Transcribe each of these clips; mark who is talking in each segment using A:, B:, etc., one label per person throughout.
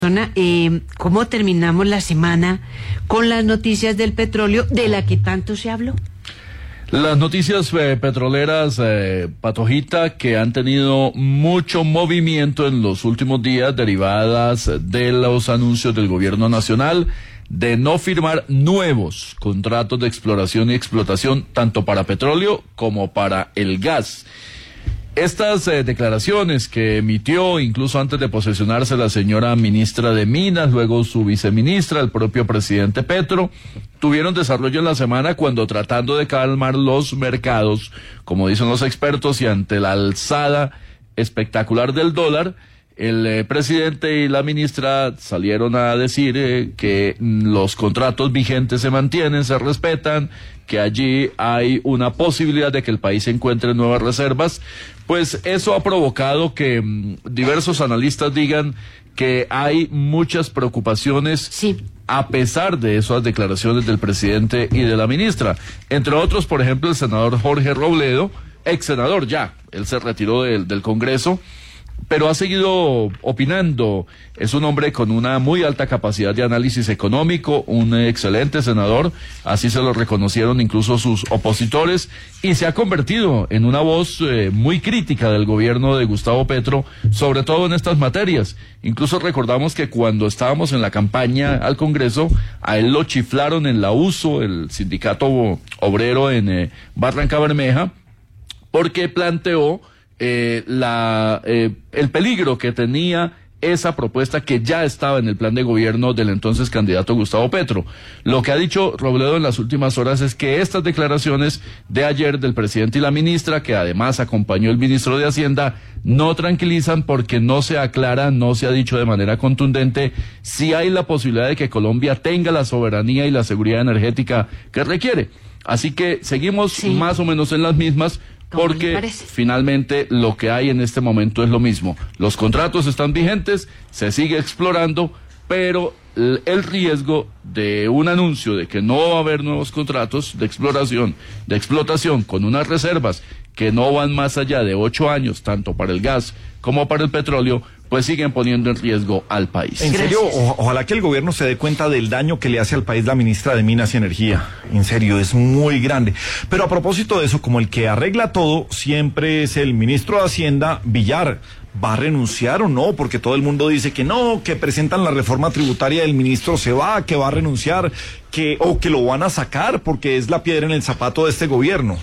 A: ¿Cómo terminamos la semana con las noticias del petróleo de la que tanto se habló?
B: Las noticias petroleras, Patojita, que han tenido mucho movimiento en los últimos días, derivadas de los anuncios del gobierno nacional de no firmar nuevos contratos de exploración y explotación, tanto para petróleo como para el gas. Estas declaraciones que emitió incluso antes de posesionarse la señora ministra de Minas, luego su viceministra, el propio presidente Petro, tuvieron desarrollo en la semana cuando, tratando de calmar los mercados, como dicen los expertos, y ante la alzada espectacular del dólar, el presidente y la ministra salieron a decir que los contratos vigentes se mantienen, se respetan, que allí hay una posibilidad de que el país encuentre nuevas reservas. Pues eso ha provocado que diversos analistas digan que hay muchas preocupaciones.
A: Sí.
B: A pesar de esas declaraciones del presidente y de la ministra. Entre otros, por ejemplo, el senador Jorge Robledo, ex senador ya, él se retiró del Congreso, pero ha seguido opinando. Es un hombre con una muy alta capacidad de análisis económico, un excelente senador, así se lo reconocieron incluso sus opositores, y se ha convertido en una voz muy crítica del gobierno de Gustavo Petro, sobre todo en estas materias. Incluso recordamos que cuando estábamos en la campaña al Congreso, a él lo chiflaron en la USO, el sindicato obrero en Barranca Bermeja, porque planteó el peligro que tenía esa propuesta que ya estaba en el plan de gobierno del entonces candidato Gustavo Petro. Lo que ha dicho Robledo en las últimas horas es que estas declaraciones de ayer del presidente y la ministra, que además acompañó el ministro de Hacienda, no tranquilizan porque no se aclara, no se ha dicho de manera contundente si hay la posibilidad de que Colombia tenga la soberanía y la seguridad energética que requiere. Así que seguimos más o menos en las mismas, porque finalmente lo que hay en este momento es lo mismo. Los contratos están vigentes, se sigue explorando, pero el riesgo de un anuncio de que no va a haber nuevos contratos de exploración, de explotación, con unas reservas que no van más allá de 8 años, tanto para el gas como para el petróleo, pues siguen poniendo en riesgo al país.
C: En serio, ojalá que el gobierno se dé cuenta del daño que le hace al país la ministra de Minas y Energía. En serio, es muy grande. Pero a propósito de eso, como el que arregla todo siempre es el ministro de Hacienda, Villar, ¿va a renunciar o no? Porque todo el mundo dice que no, que presentan la reforma tributaria del ministro, se va, que va a renunciar, o que lo van a sacar porque es la piedra en el zapato de este gobierno.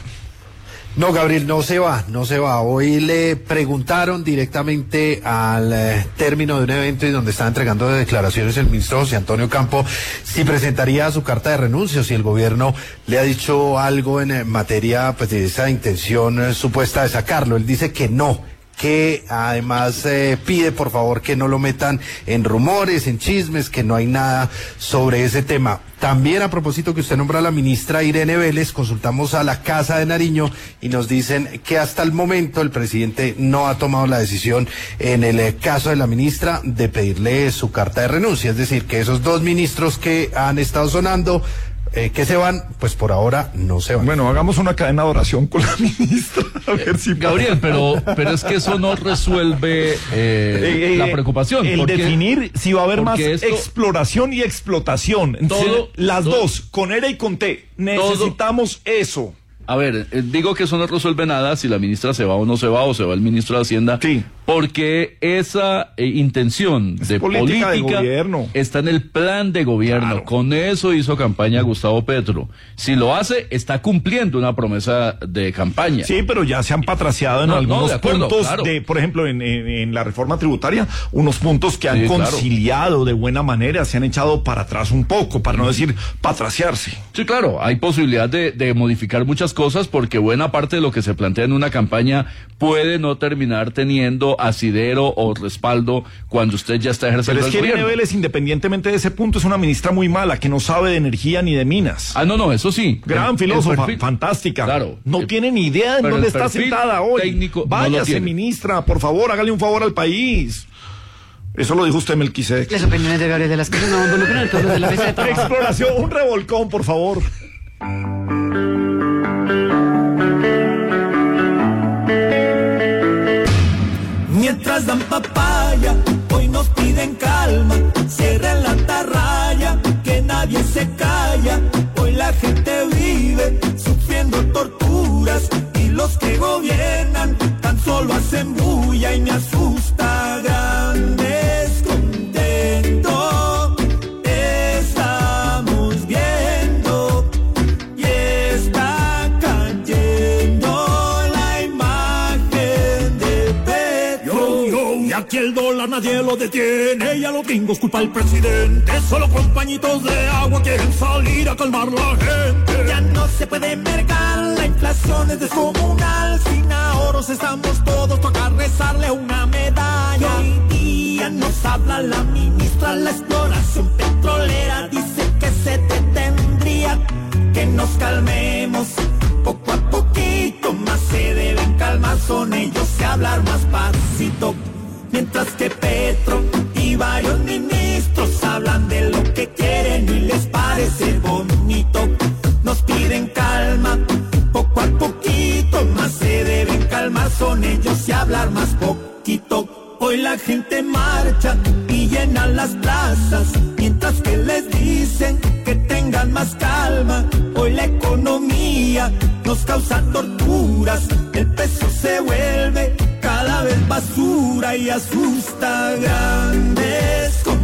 D: No, Gabriel, no se va. Hoy le preguntaron directamente al término de un evento y donde estaba entregando declaraciones el ministro José Antonio Campo si presentaría su carta de renuncia, si el gobierno le ha dicho algo en materia pues de esa intención supuesta de sacarlo. Él dice que no, que además pide por favor que no lo metan en rumores, en chismes, que no hay nada sobre ese tema. También a propósito que usted nombra a la ministra Irene Vélez, consultamos a la Casa de Nariño y nos dicen que hasta el momento el presidente no ha tomado la decisión en el caso de la ministra de pedirle su carta de renuncia, es decir, que esos 2 ministros que han estado sonando que se van, pues por ahora no se van.
C: Bueno, hagamos una cadena de oración con la ministra, a ver si
B: Gabriel, pero es que eso no resuelve la preocupación.
C: El definir si va a haber más exploración y explotación. Entonces, las dos, con ERA y con T, necesitamos eso.
B: A ver, digo que eso no resuelve nada si la ministra se va o no se va, o se va el ministro de Hacienda,
C: sí,
B: porque esa intención de política
C: de gobierno
B: está en el plan de gobierno. Claro. Con eso hizo campaña Gustavo Petro. Si lo hace, está cumpliendo una promesa de campaña.
C: Sí, pero ya se han patraciado en algunos puntos, claro, por ejemplo, en la reforma tributaria, unos puntos que han conciliado de buena manera, se han echado para atrás un poco, para no decir patraciarse.
B: Sí, claro, hay posibilidad de modificar muchas cosas, porque buena parte de lo que se plantea en una campaña puede no terminar teniendo asidero o respaldo cuando usted ya está ejerciendo el gobierno.
C: Pero es que Irene Vélez, independientemente de ese punto, es una ministra muy mala, que no sabe de energía ni de minas.
B: No, eso sí.
C: Gran filósofa, fantástica. Claro. No tiene ni idea de dónde está sentada hoy.
B: Técnico,
C: váyase, ministra, por favor, hágale un favor al país. Eso lo dijo usted, Melquisedec.
A: Las opiniones de Gabriel de las Casas no involucran a todos los de la mesa de trabajo.
C: Exploración, un revolcón, por favor.
E: Mientras dan papaya, hoy nos piden piden calma, cierren la atarraya, que nadie se calla. Hoy la gente vive sufriendo torturas y los que gobiernan tan solo hacen bulla y me asusta. Gran descontento estamos viendo y está cayendo la imagen de Petro.
F: Y aquí el dólar nadie lo detiene y a los gringos culpa el presidente. Solo con pañitos de agua quieren salir a calmar la gente.
E: Ya no se puede mercar, la inflación es descomunal. Sin ahorros estamos todos, toca rezarle una medalla. Hoy día nos habla la ministra, la exploración petrolera dice que se detendría, que nos calmemos poco a poquito, más se deben calmar, son ellos y hablar más pasito. Mientras que Petro y varios ministros hablan de lo que quieren y les parece bonito. Nos piden calma, poco a poquito, más se deben calmar, son ellos y hablar más poquito. Hoy la gente marcha y llena las plazas, mientras que les dicen que tengan más calma. Hoy la economía nos causa torturas, el peso se vuelve cada vez basura y asusta. Grandes